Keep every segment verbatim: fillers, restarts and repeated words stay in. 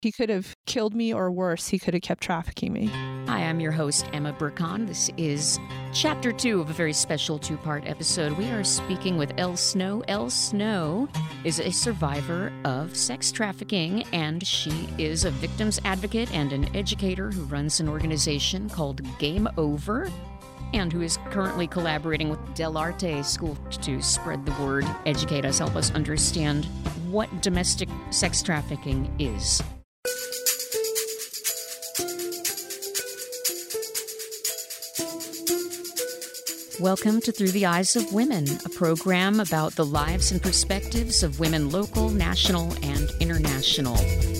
He could have killed me, or worse, he could have kept trafficking me. Hi, I'm your host, Emma Burkhan. This is chapter two of a very special two-part episode. We are speaking with Elle Snow. Elle Snow is a survivor of sex trafficking, and she is a victims advocate and an educator who runs an organization called Game Over, and who is currently collaborating with Del Arte School to spread the word, educate us, help us understand what domestic sex trafficking is. Welcome to Through the Eyes of Women, a program about the lives and perspectives of women local, national, and international.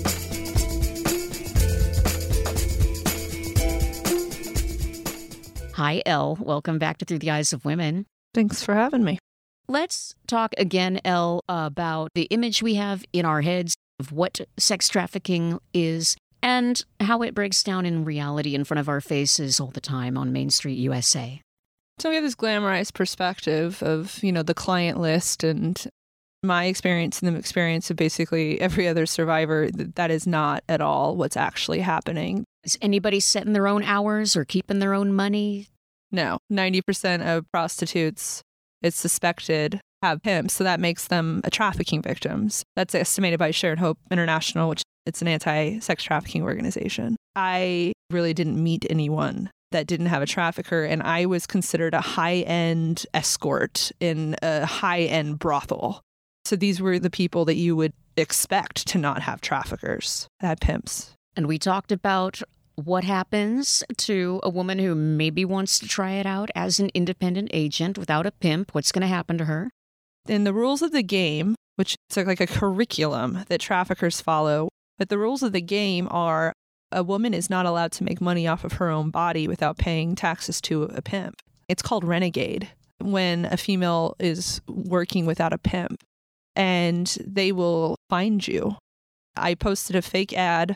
Hi, Elle. Welcome back to Through the Eyes of Women. Thanks for having me. Let's talk again, Elle, about the image we have in our heads of what sex trafficking is and how it breaks down in reality in front of our faces all the time on Main Street, U S A. So we have this glamorized perspective of, you know, the client list, and my experience and the experience of basically every other survivor. That is not at all what's actually happening. Is anybody setting their own hours or keeping their own money? No. ninety percent of prostitutes, it's suspected, have pimps, so that makes them a trafficking victims. That's estimated by Shared Hope International, which it's an anti-sex trafficking organization. I really didn't meet anyone that didn't have a trafficker, and I was considered a high-end escort in a high-end brothel. So these were the people that you would expect to not have traffickers, that had pimps. And we talked about what happens to a woman who maybe wants to try it out as an independent agent without a pimp. What's going to happen to her? In the rules of the game, which is like a curriculum that traffickers follow, but the rules of the game are a woman is not allowed to make money off of her own body without paying taxes to a pimp. It's called renegade when a female is working without a pimp, and they will find you. I posted a fake ad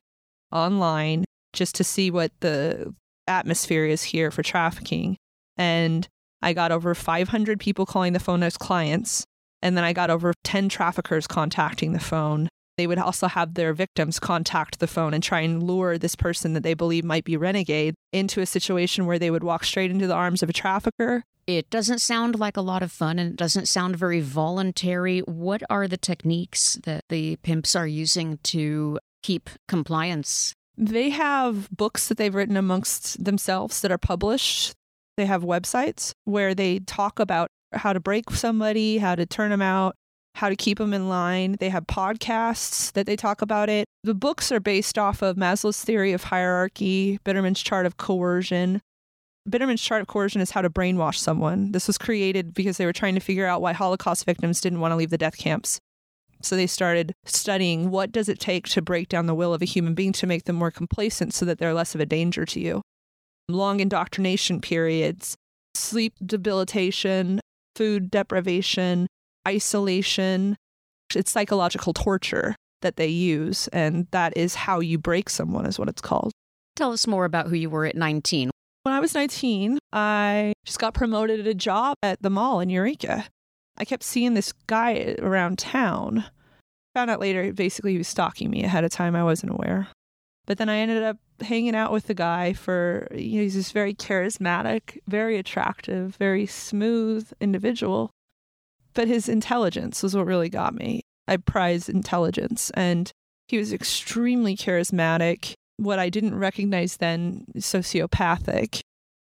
online just to see what the atmosphere is here for trafficking, and I got over five hundred people calling the phone as clients, and then I got over ten traffickers contacting the phone. They would also have their victims contact the phone and try and lure this person that they believe might be renegade into a situation where they would walk straight into the arms of a trafficker. It doesn't sound like a lot of fun, and it doesn't sound very voluntary. What are the techniques that the pimps are using to keep compliance? They have books that they've written amongst themselves that are published. They have websites where they talk about how to break somebody, how to turn them out, how to keep them in line. They have podcasts that they talk about it. The books are based off of Maslow's theory of hierarchy, Bitterman's chart of coercion. Bitterman's chart of coercion is how to brainwash someone. This was created because they were trying to figure out why Holocaust victims didn't want to leave the death camps. So they started studying what does it take to break down the will of a human being to make them more complacent so that they're less of a danger to you. Long indoctrination periods, sleep debilitation, food deprivation, isolation. It's psychological torture that they use, and that is how you break someone, is what it's called. Tell us more about who you were at nineteen. When I was nineteen, I just got promoted at a job at the mall in Eureka. I kept seeing this guy around town. Found out later, basically, he was stalking me ahead of time. I wasn't aware. But then I ended up hanging out with the guy for, you know, he's this very charismatic, very attractive, very smooth individual. But his intelligence was what really got me. I prize intelligence, and he was extremely charismatic. What I didn't recognize then, sociopathic.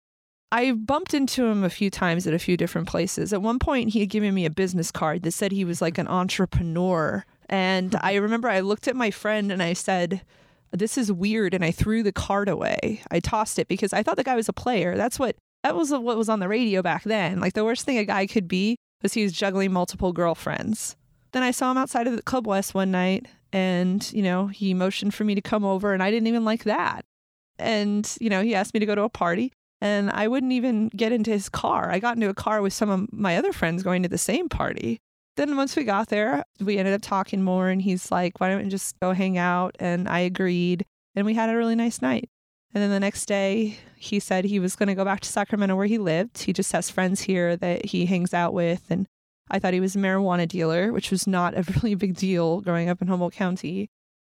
I bumped into him a few times at a few different places. At one point, he had given me a business card that said he was like an entrepreneur. And I remember I looked at my friend and I said, "This is weird." And I threw the card away. I tossed it because I thought the guy was a player. That's what, that was what was on the radio back then. Like the worst thing a guy could be was he was juggling multiple girlfriends. Then I saw him outside of the Club West one night, and, you know, he motioned for me to come over, and I didn't even like that. And, you know, he asked me to go to a party, and I wouldn't even get into his car. I got into a car with some of my other friends going to the same party. Then once we got there, we ended up talking more, and he's like, "Why don't we just go hang out?" And I agreed, and we had a really nice night. And then the next day, he said he was going to go back to Sacramento where he lived. He just has friends here that he hangs out with. And I thought he was a marijuana dealer, which was not a really big deal growing up in Humboldt County.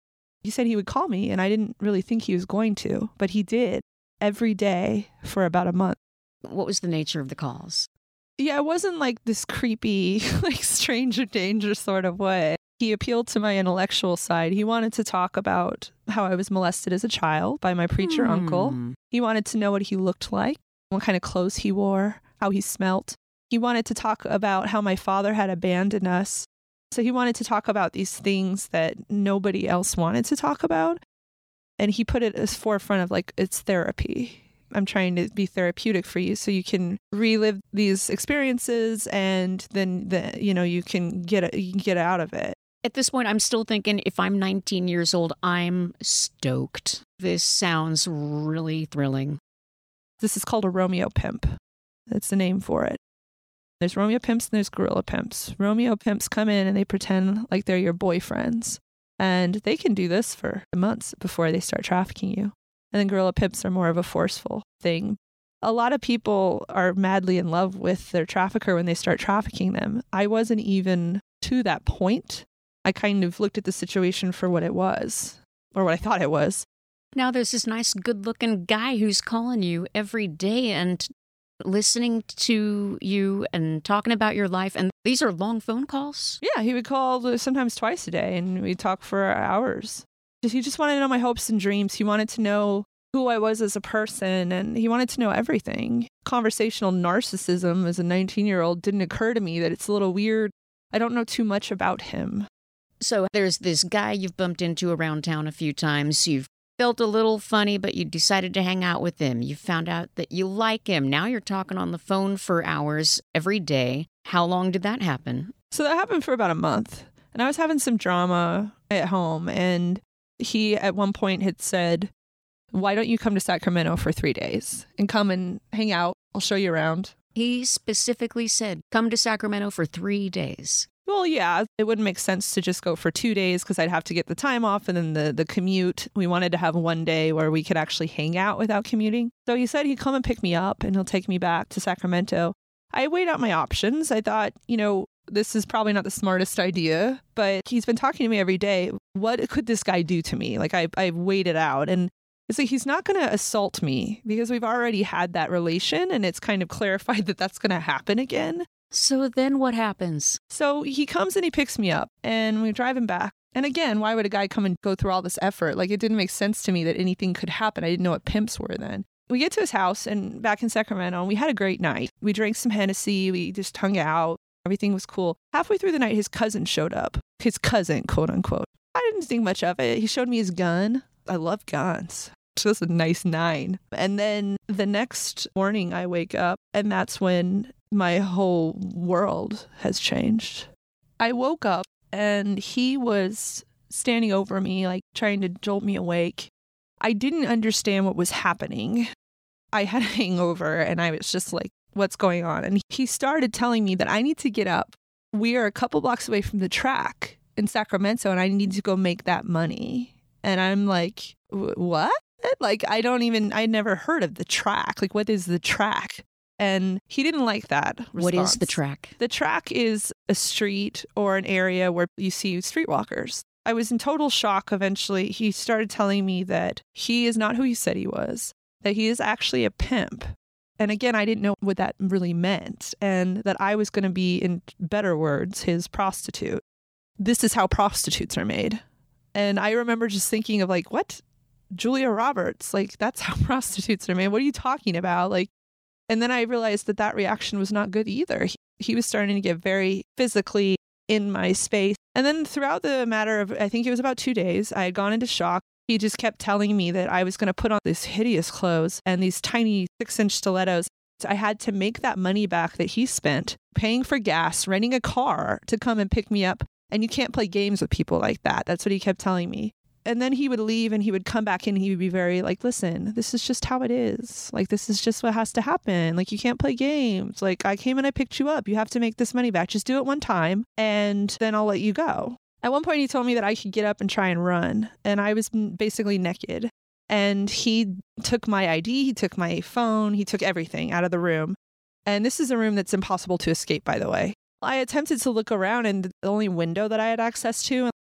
He said he would call me, and I didn't really think he was going to, but he did every day for about a month. What was the nature of the calls? Yeah, it wasn't like this creepy, like stranger danger sort of way. He appealed to my intellectual side. He wanted to talk about how I was molested as a child by my preacher Hmm. uncle. He wanted to know what he looked like, what kind of clothes he wore, how he smelt. He wanted to talk about how my father had abandoned us. So he wanted to talk about these things that nobody else wanted to talk about. And he put it as forefront of like, it's therapy. I'm trying to be therapeutic for you so you can relive these experiences and then the, you know, you can get it, you can get out of it. At this point, I'm still thinking if I'm nineteen years old, I'm stoked. This sounds really thrilling. This is called a Romeo pimp. That's the name for it. There's Romeo pimps and there's gorilla pimps. Romeo pimps come in and they pretend like they're your boyfriends. And they can do this for months before they start trafficking you. And then gorilla pimps are more of a forceful thing. A lot of people are madly in love with their trafficker when they start trafficking them. I wasn't even to that point. I kind of looked at the situation for what it was, or what I thought it was. Now there's this nice, good-looking guy who's calling you every day and listening to you and talking about your life. And these are long phone calls? Yeah, he would call sometimes twice a day, and we'd talk for hours. He just wanted to know my hopes and dreams. He wanted to know who I was as a person, and he wanted to know everything. Conversational narcissism as a nineteen-year-old didn't occur to me that it's a little weird. I don't know too much about him. So there's this guy you've bumped into around town a few times. You've felt a little funny, but you decided to hang out with him. You found out that you like him. Now you're talking on the phone for hours every day. How long did that happen? So that happened for about a month. And I was having some drama at home. And he, at one point, had said, why don't you come to Sacramento for three days and come and hang out? I'll show you around. He specifically said, come to Sacramento for three days. Well, yeah, it wouldn't make sense to just go for two days because I'd have to get the time off and then the, the commute. We wanted to have one day where we could actually hang out without commuting. So he said he'd come and pick me up and he'll take me back to Sacramento. I weighed out my options. I thought, you know, this is probably not the smartest idea, but he's been talking to me every day. What could this guy do to me? Like I, I weighed it out, and it's like he's not going to assault me because we've already had that relation and it's kind of clarified that that's going to happen again. So then what happens? So he comes and he picks me up and we're driving back. And again, why would a guy come and go through all this effort? Like it didn't make sense to me that anything could happen. I didn't know what pimps were then. We get to his house and back in Sacramento and we had a great night. We drank some Hennessy. We just hung out. Everything was cool. Halfway through the night, his cousin showed up. His cousin, quote unquote. I didn't think much of it. He showed me his gun. I love guns. So it's a nice nine. And then the next morning I wake up and that's when my whole world has changed. I woke up and he was standing over me, like trying to jolt me awake. I didn't understand what was happening. I had a hangover and I was just like, what's going on? And he started telling me that I need to get up. We are a couple blocks away from the track in Sacramento and I need to go make that money. And I'm like, what? Like, I don't even, I never heard of the track. Like, what is the track? And he didn't like that response. What is the track? The track is a street or an area where you see streetwalkers. I was in total shock eventually. He started telling me that he is not who he said he was, that he is actually a pimp. And again, I didn't know what that really meant, and that I was going to be, in better words, his prostitute. This is how prostitutes are made. And I remember just thinking of like, what? Julia Roberts, like that's how prostitutes are made. What are you talking about? Like, and then I realized that that reaction was not good either. He, he was starting to get very physically in my space. And then throughout the matter of, I think it was about two days, I had gone into shock. He just kept telling me that I was going to put on these hideous clothes and these tiny six inch stilettos. So I had to make that money back that he spent paying for gas, renting a car to come and pick me up. And you can't play games with people like that. That's what he kept telling me. And then he would leave and he would come back in and he would be very like, listen, this is just how it is. Like, this is just what has to happen. Like, you can't play games. Like, I came and I picked you up. You have to make this money back. Just do it one time and then I'll let you go. At one point, he told me that I could get up and try and run. And I was basically naked. And he took my I D, he took my phone, he took everything out of the room. And this is a room that's impossible to escape, by the way. I attempted to look around and the only window that I had access to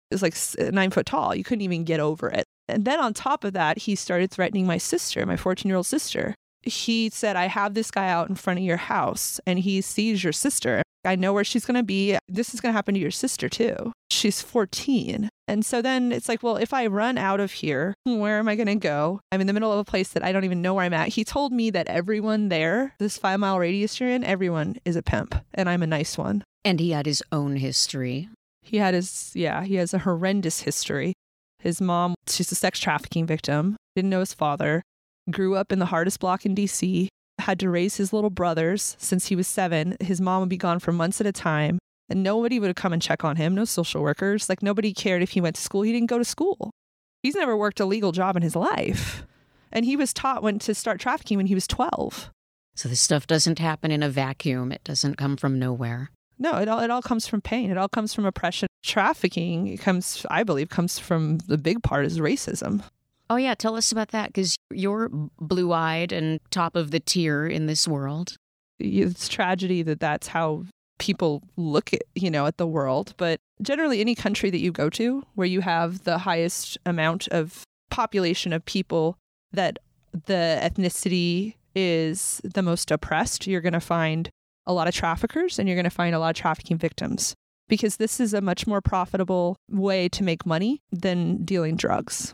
was like s- nine foot tall. You couldn't even get over it. And then on top of that, he started threatening my sister, my fourteen-year-old sister. He said, I have this guy out in front of your house and he sees your sister. I know where she's going to be. This is going to happen to your sister too. She's fourteen. And so then it's like, well, if I run out of here, where am I going to go? I'm in the middle of a place that I don't even know where I'm at. He told me that everyone there, this five mile radius you're in, everyone is a pimp and I'm a nice one. And he had his own history. He had his, yeah, he has a horrendous history. His mom, she's a sex trafficking victim, didn't know his father, grew up in the hardest block in D C, had to raise his little brothers since he was seven. His mom would be gone for months at a time, and nobody would come and check on him. No social workers. Like, nobody cared if he went to school. He didn't go to school. He's never worked a legal job in his life. And he was taught when to start trafficking when he was twelve. So this stuff doesn't happen in a vacuum. It doesn't come from nowhere. No, it all, it all comes from pain. It all comes from oppression. Trafficking, it comes, I believe, comes from the big part is racism. Oh, yeah. Tell us about that, because you're blue-eyed and top of the tier in this world. It's tragedy that that's how people look at, you know, at the world. But generally, any country that you go to where you have the highest amount of population of people that the ethnicity is the most oppressed, you're going to find a lot of traffickers and you're going to find a lot of trafficking victims, because this is a much more profitable way to make money than dealing drugs.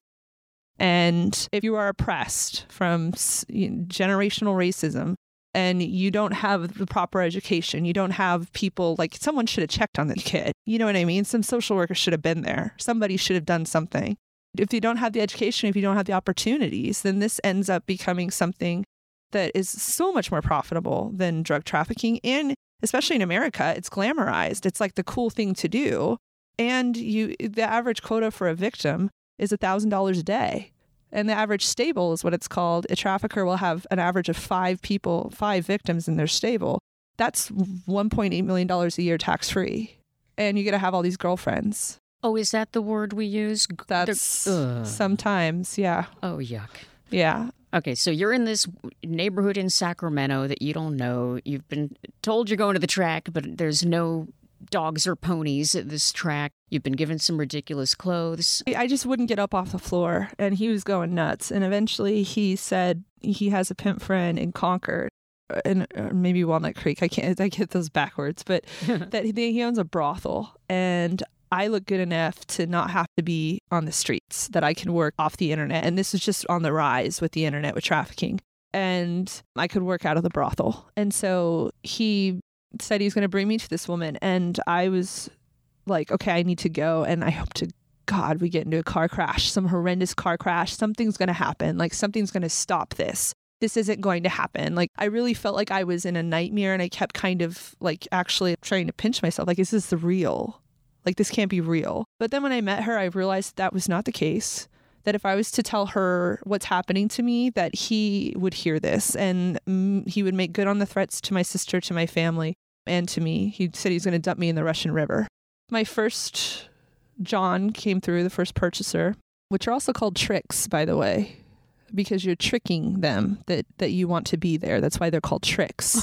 And if you are oppressed from generational racism and you don't have the proper education, you don't have people, like, someone should have checked on the kid. You know what I mean? Some social worker should have been there. Somebody should have done something. If you don't have the education, if you don't have the opportunities, then this ends up becoming something that is so much more profitable than drug trafficking. And especially in America, it's glamorized. It's like the cool thing to do. And you, the average quota for a victim is one thousand dollars a day. And the average stable is what it's called. A trafficker will have an average of five people, five victims in their stable. That's one point eight million dollars a year tax-free. And you get to have all these girlfriends. Oh, is that the word we use? That's sometimes, yeah. Oh, yuck. Yeah. Okay, so you're in this neighborhood in Sacramento that you don't know. You've been told you're going to the track, but there's no dogs or ponies at this track. You've been given some ridiculous clothes. I just wouldn't get up off the floor, and he was going nuts. And eventually he said he has a pimp friend in Concord, and maybe Walnut Creek. I can't, I get those backwards, but that he owns a brothel. And I look good enough to not have to be on the streets, that I can work off the internet. And this is just on the rise with the internet, with trafficking. And I could work out of the brothel. And so he said he's going to bring me to this woman. And I was like, okay, I need to go. And I hope to God we get into a car crash, some horrendous car crash. Something's going to happen. Like, something's going to stop this. This isn't going to happen. Like, I really felt like I was in a nightmare, and I kept kind of like actually trying to pinch myself. Like, is this the real? Like, this can't be real. But then when I met her, I realized that was not the case. That if I was to tell her what's happening to me, that he would hear this, and mm, he would make good on the threats to my sister, to my family, and to me. He said he's going to dump me in the Russian River. My first John came through, the first purchaser, which are also called tricks, by the way, because you're tricking them that, that you want to be there. That's why they're called tricks.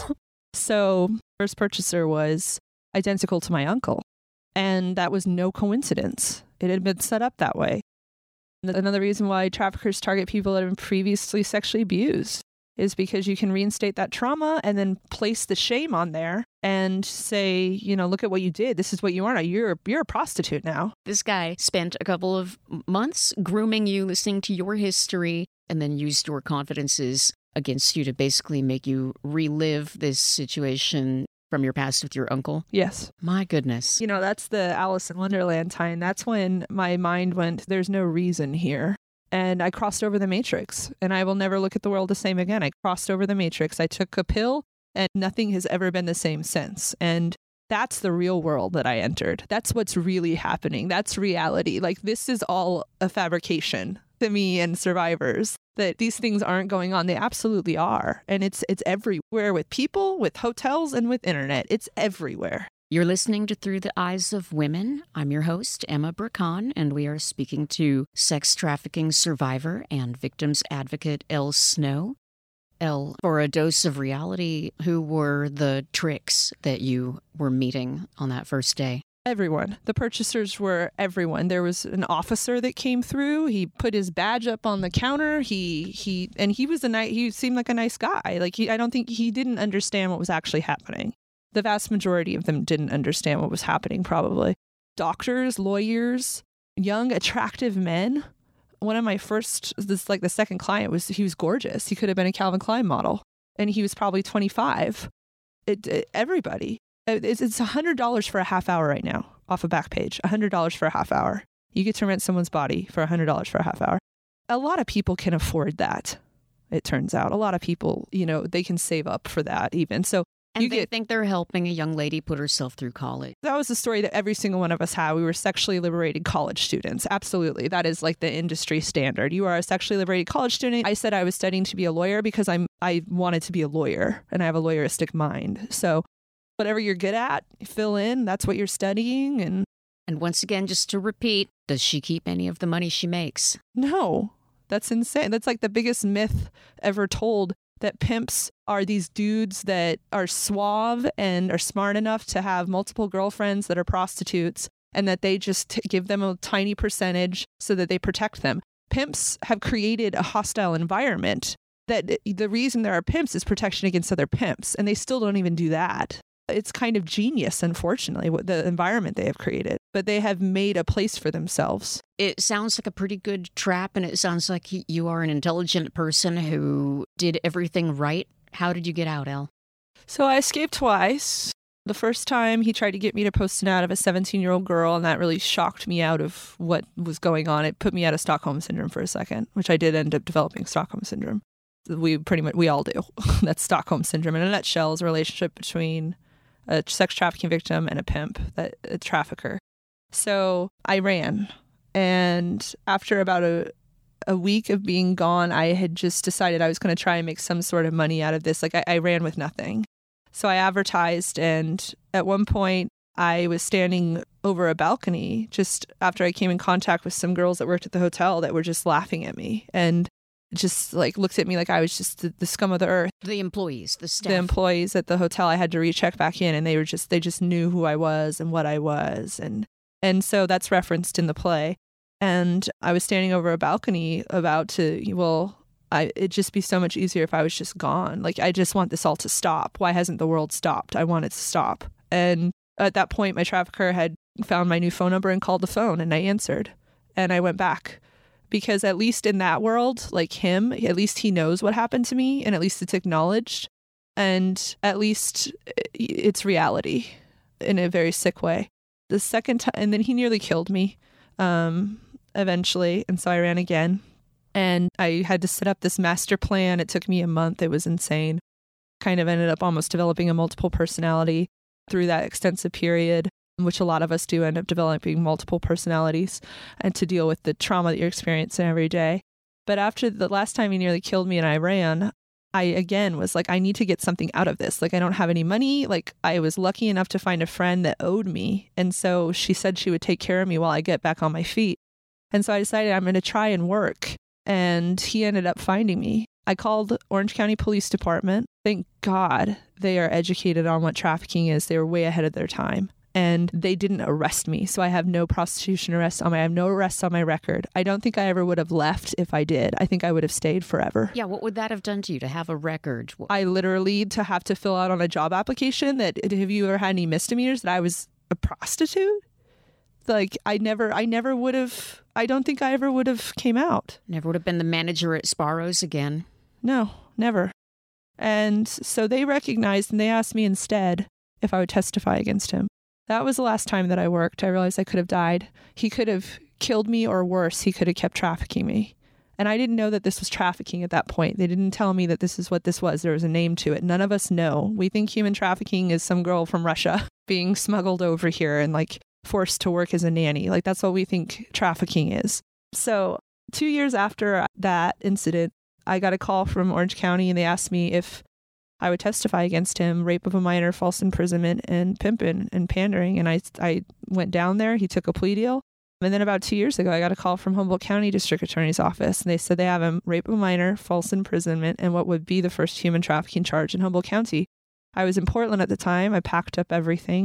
So first purchaser was identical to my uncle. And that was no coincidence. It had been set up that way. Another reason why traffickers target people that have been previously sexually abused is because you can reinstate that trauma and then place the shame on there and say, you know, look at what you did. This is what you are now. You're, you're a prostitute now. This guy spent a couple of months grooming you, listening to your history, and then used your confidences against you to basically make you relive this situation from your past with your uncle? Yes. My goodness. You know, that's the Alice in Wonderland time. That's when my mind went, there's no reason here. And I crossed over the matrix, and I will never look at the world the same again. I crossed over the matrix. I took a pill, and nothing has ever been the same since. And that's the real world that I entered. That's what's really happening. That's reality. Like, this is all a fabrication to me and survivors. That these things aren't going on. They absolutely are. And it's it's everywhere, with people, with hotels, and with internet. It's everywhere. You're listening to Through the Eyes of Women. I'm your host, Emma Burkhan, and we are speaking to sex trafficking survivor and victims advocate Elle Snow. Elle, for a dose of reality, who were the tricks that you were meeting on that first day? Everyone. The purchasers were everyone. There was an officer that came through. He put his badge up on the counter. He he and he was a nice. He seemed like a nice guy. Like he, I don't think he didn't understand what was actually happening. The vast majority of them didn't understand what was happening. Probably doctors, lawyers, young, attractive men. One of my first, this like the second client was he was gorgeous. He could have been a Calvin Klein model, and he was probably twenty-five. It, it everybody. It's it's one hundred dollars for a half hour right now off a Backpage. one hundred dollars for a half hour. You get to rent someone's body for one hundred dollars for a half hour. A lot of people can afford that, it turns out. A lot of people, you know, they can save up for that even. So And you they get, think they're helping a young lady put herself through college. that was the story that every single one of us had. We were sexually liberated college students. Absolutely. That is like the industry standard. You are a sexually liberated college student. I said I was studying to be a lawyer because I'm I wanted to be a lawyer and I have a lawyeristic mind. So whatever you're good at, fill in. That's what you're studying. And And once again, just to repeat, does she keep any of the money she makes? no, that's insane. That's like the biggest myth ever told, that pimps are these dudes that are suave and are smart enough to have multiple girlfriends that are prostitutes and that they just t- give them a tiny percentage so that they protect them. Pimps have created a hostile environment that the reason there are pimps is protection against other pimps, and they still don't even do that. It's kind of genius, unfortunately, what the environment they have created, but they have made a place for themselves. It sounds like a pretty good trap, and it sounds like you are an intelligent person who did everything right. How did you get out, Elle? So I escaped twice. The first time he tried to get me to post an ad of a seventeen-year-old girl, and that really shocked me out of what was going on. It put me out of Stockholm Syndrome for a second, which I did end up developing Stockholm Syndrome. We pretty much, we all do. That's Stockholm Syndrome. In a nutshell, is a relationship between a sex trafficking victim and a pimp, that a trafficker. So I ran. And after about a, a week of being gone, I had just decided I was going to try and make some sort of money out of this. Like I, I ran with nothing. So I advertised. And at one point I was standing over a balcony just after I came in contact with some girls that worked at the hotel that were just laughing at me and just like looked at me like I was just the, the scum of the earth. The employees, the staff. The employees at the hotel, I had to recheck back in, and they were just, they just knew who I was and what I was. And, and so that's referenced in the play. And I was standing over a balcony about to, well, I, it'd just be so much easier if I was just gone. Like, I just want this all to stop. Why hasn't the world stopped? I want it to stop. And at that point, my trafficker had found my new phone number and called the phone, and I answered, and I went back. Because at least in that world, like him, at least he knows what happened to me, and at least it's acknowledged, and at least it's reality in a very sick way. The second time, and then he nearly killed me um, eventually, and so I ran again. And I had to set up this master plan. It took me a month. It was insane. Kind of ended up almost developing a multiple personality through that extensive period, which a lot of us do end up developing multiple personalities and to deal with the trauma that you're experiencing every day. But after the last time he nearly killed me and I ran, I again was like, I need to get something out of this. Like, I don't have any money. Like, I was lucky enough to find a friend that owed me. And so she said she would take care of me while I get back on my feet. And so I decided I'm going to try and work. And he ended up finding me. I called Orange County Police Department. Thank God they are educated on what trafficking is. They were way ahead of their time. And they didn't arrest me. So I have no prostitution arrests on my, I have no arrests on my record. I don't think I ever would have left if I did. I think I would have stayed forever. Yeah, what would that have done to you to have a record? I literally, to have to fill out on a job application that, have you ever had any misdemeanors, that I was a prostitute? Like, I never, I never would have, I don't think I ever would have came out. Never would have been the manager at Sparrows again. No, never. And so they recognized, and they asked me instead if I would testify against him. That was the last time that I worked. I realized I could have died. He could have killed me, or worse, he could have kept trafficking me. And I didn't know that this was trafficking at that point. They didn't tell me that this is what this was. There was a name to it. None of us know. We think human trafficking is some girl from Russia being smuggled over here and like forced to work as a nanny. Like, that's what we think trafficking is. So two years after that incident, I got a call from Orange County, and they asked me if I would testify against him, rape of a minor, false imprisonment, and pimping and pandering. And I, I went down there. He took a plea deal. And then about two years ago, I got a call from Humboldt County District Attorney's Office. And they said they have him rape of a minor, false imprisonment, and what would be the first human trafficking charge in Humboldt County. I was in Portland at the time. I packed up everything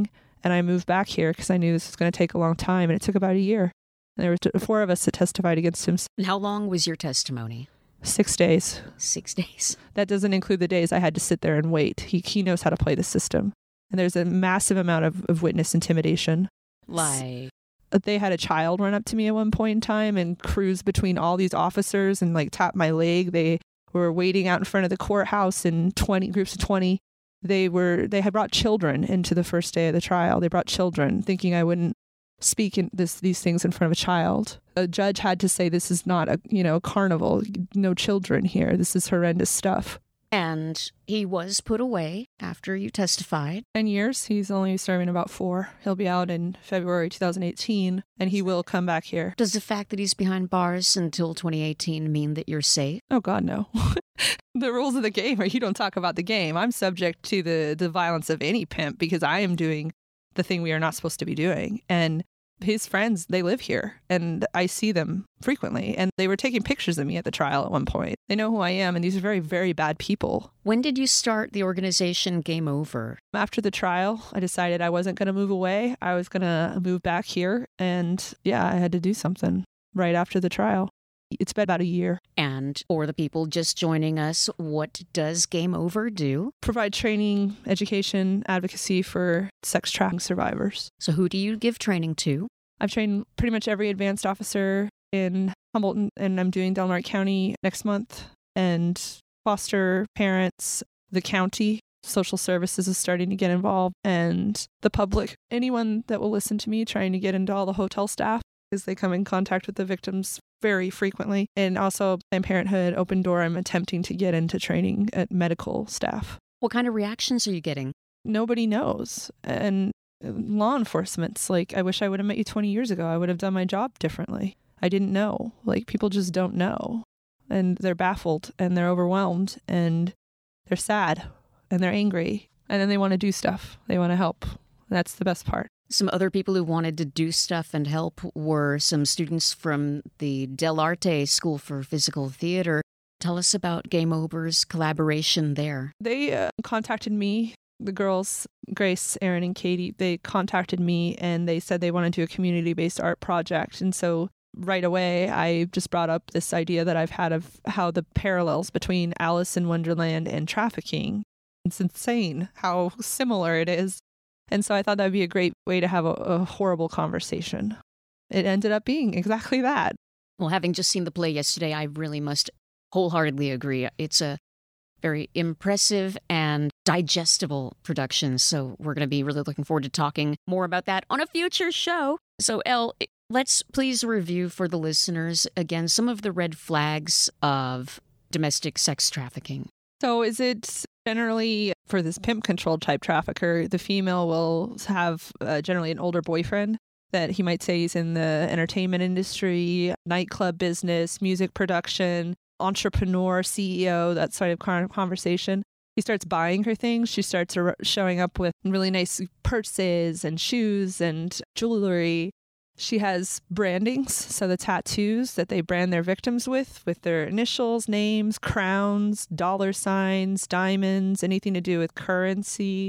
And I moved back here because I knew this was going to take a long time. And it took about a year. And there were t- four of us that testified against him. And how long was your testimony? Six days. Six days. That doesn't include the days I had to sit there and wait. He he knows how to play the system. And there's a massive amount of, of witness intimidation. Like? They had a child run up to me at one point in time and cruise between all these officers and like tap my leg. They were waiting out in front of the courthouse in twenty groups of twenty. They were they had brought children into the first day of the trial. They brought children thinking I wouldn't speak in this these things in front of a child. A judge had to say this is not a you know carnival. No children here. This is horrendous stuff. And he was put away after you testified. Ten years. He's only serving about four. He'll be out in February twenty eighteen, and he will come back here. Does the fact that he's behind bars until twenty eighteen mean that you're safe? Oh, God, no. The rules of the game are you don't talk about the game. I'm subject to the, the violence of any pimp because I am doing the thing we are not supposed to be doing. And his friends, they live here, and I see them frequently. And they were taking pictures of me at the trial at one point. They know who I am, and these are very, very bad people. When did you start the organization Game Over? After the trial, I decided I wasn't going to move away. I was going to move back here. And yeah, I had to do something right after the trial. It's been about a year. And for the people just joining us, what does Game Over do? Provide training, education, advocacy for sex trafficking survivors. So who do you give training to? I've trained pretty much every advanced officer in Humboldt, and I'm doing Del Norte County next month. And foster parents, the county, social services is starting to get involved, and the public, anyone that will listen to me, trying to get into all the hotel staff because they come in contact with the victims very frequently. And also Planned Parenthood, Open Door, I'm attempting to get into training at medical staff. What kind of reactions are you getting? Nobody knows. And law enforcement's like, I wish I would have met you twenty years ago. I would have done my job differently. I didn't know. Like, people just don't know. And they're baffled and they're overwhelmed and they're sad and they're angry. And then they want to do stuff. They want to help. That's the best part. Some other people who wanted to do stuff and help were some students from the Del Arte School for Physical Theater. Tell us about Game Over's collaboration there. They uh, contacted me, the girls, Grace, Erin, and Katie. They contacted me and they said they wanted to do a community-based art project. And so right away, I just brought up this idea that I've had of how the parallels between Alice in Wonderland and trafficking. It's insane how similar it is. And so I thought that would be a great way to have a, a horrible conversation. It ended up being exactly that. Well, having just seen the play yesterday, I really must wholeheartedly agree. It's a very impressive and digestible production. So we're going to be really looking forward to talking more about that on a future show. So, Elle, let's please review for the listeners, again, some of the red flags of domestic sex trafficking. So is it generally for this pimp-controlled type trafficker, the female will have uh, generally an older boyfriend that he might say he's in the entertainment industry, nightclub business, music production, entrepreneur, C E O, that sort of conversation. He starts buying her things. She starts showing up with really nice purses and shoes and jewelry. She has brandings, so the tattoos that they brand their victims with, with their initials, names, crowns, dollar signs, diamonds, anything to do with currency.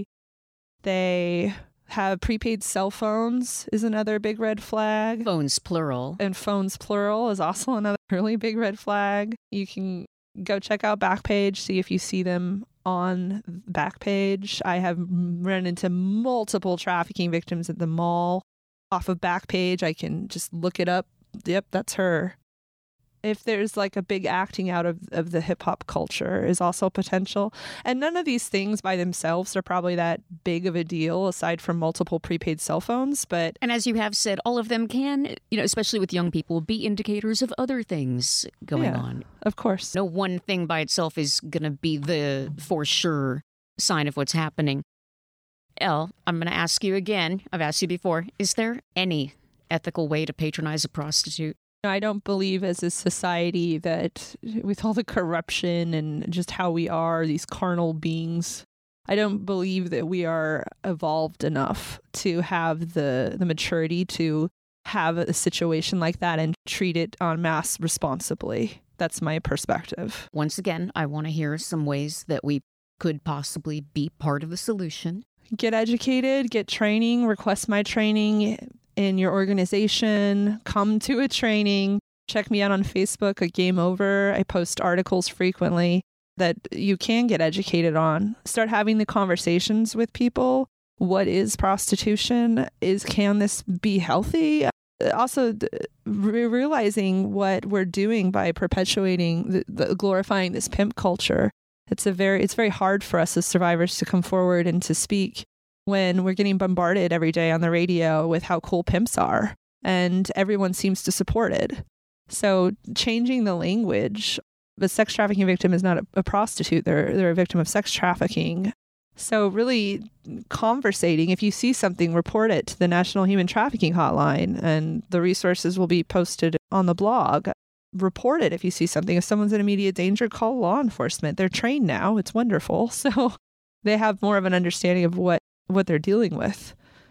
They have prepaid cell phones is another big red flag. Phones, plural. And phones, plural, is also another really big red flag. You can go check out Backpage, see if you see them on Backpage. I have run into multiple trafficking victims at the mall. Off of Backpage, I can just look it up. Yep, that's her. If there's like a big acting out of, of the hip hop culture is also potential. And none of these things by themselves are probably that big of a deal aside from multiple prepaid cell phones. But and as you have said, all of them can, you know, especially with young people, be indicators of other things going yeah, on. Of course. No one thing by itself is going to be the for sure sign of what's happening. Elle, I'm going to ask you again. I've asked you before. Is there any ethical way to patronize a prostitute? I don't believe as a society that with all the corruption and just how we are, these carnal beings, I don't believe that we are evolved enough to have the, the maturity to have a situation like that and treat it en masse responsibly. That's my perspective. Once again, I want to hear some ways that we could possibly be part of the solution. Get educated, get training, request my training in your organization, come to a training, check me out on Facebook at Game Over. I post articles frequently that you can get educated on. Start having the conversations with people. What is prostitution? Is can this be healthy? Also, re- realizing what we're doing by perpetuating, the, the, glorifying this pimp culture. It's a very, it's very hard for us as survivors to come forward and to speak when we're getting bombarded every day on the radio with how cool pimps are, and everyone seems to support it. So changing the language. The sex trafficking victim is not a, a prostitute; they're they're a victim of sex trafficking. So really conversating. If you see something, report it to the National Human Trafficking Hotline, and the resources will be posted on the blog. Report it if you see something. If someone's in immediate danger, call law enforcement. They're trained now. It's wonderful. So they have more of an understanding of what, what they're dealing with.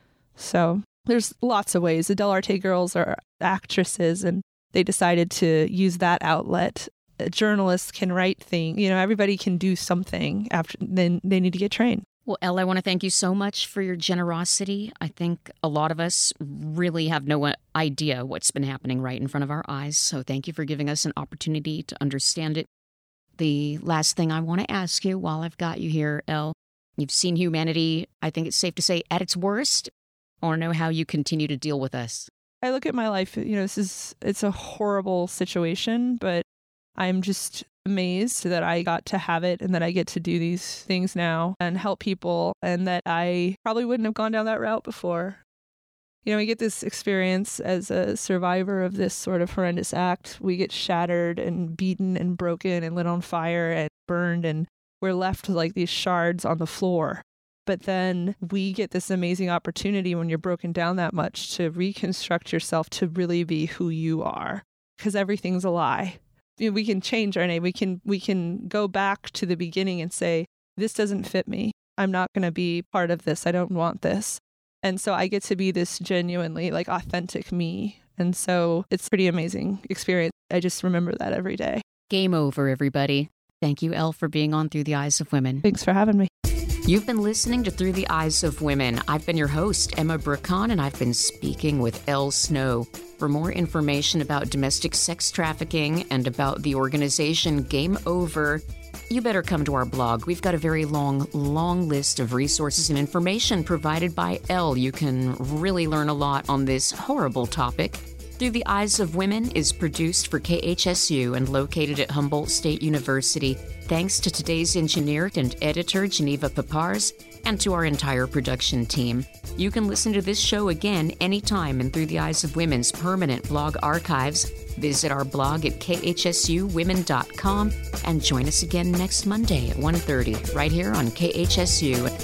So there's lots of ways. The Del Arte girls are actresses, and they decided to use that outlet. Journalists can write things. You know, everybody can do something. After then, they need to get trained. Well, Elle, I want to thank you so much for your generosity. I think a lot of us really have no idea what's been happening right in front of our eyes. So thank you for giving us an opportunity to understand it. The last thing I want to ask you while I've got you here, Elle, you've seen humanity, I think it's safe to say, at its worst. I want to know how you continue to deal with us. I look at my life, you know, this is, it's a horrible situation, but I'm just amazed that I got to have it and that I get to do these things now and help people, and that I probably wouldn't have gone down that route before. You know, we get this experience as a survivor of this sort of horrendous act. We get shattered and beaten and broken and lit on fire and burned, and we're left like these shards on the floor. But then we get this amazing opportunity when you're broken down that much to reconstruct yourself to really be who you are, because everything's a lie. You know, we can change our name. We can we can go back to the beginning and say, this doesn't fit me. I'm not going to be part of this. I don't want this. And so I get to be this genuinely like authentic me. And so it's a pretty amazing experience. I just remember that every day. Game over, everybody. Thank you, Elle, for being on Through the Eyes of Women. Thanks for having me. You've been listening to Through the Eyes of Women. I've been your host, Emma Burkhan, and I've been speaking with Elle Snow. For more information about domestic sex trafficking and about the organization Game Over, you better come to our blog. We've got a very long, long list of resources and information provided by Elle. You can really learn a lot on this horrible topic. Through the Eyes of Women is produced for K H S U and located at Humboldt State University. Thanks to today's engineer and editor, Geneva Papars, and to our entire production team. You can listen to this show again anytime in Through the Eyes of Women's permanent blog archives. Visit our blog at k h s u women dot com and join us again next Monday at one thirty right here on K H S U.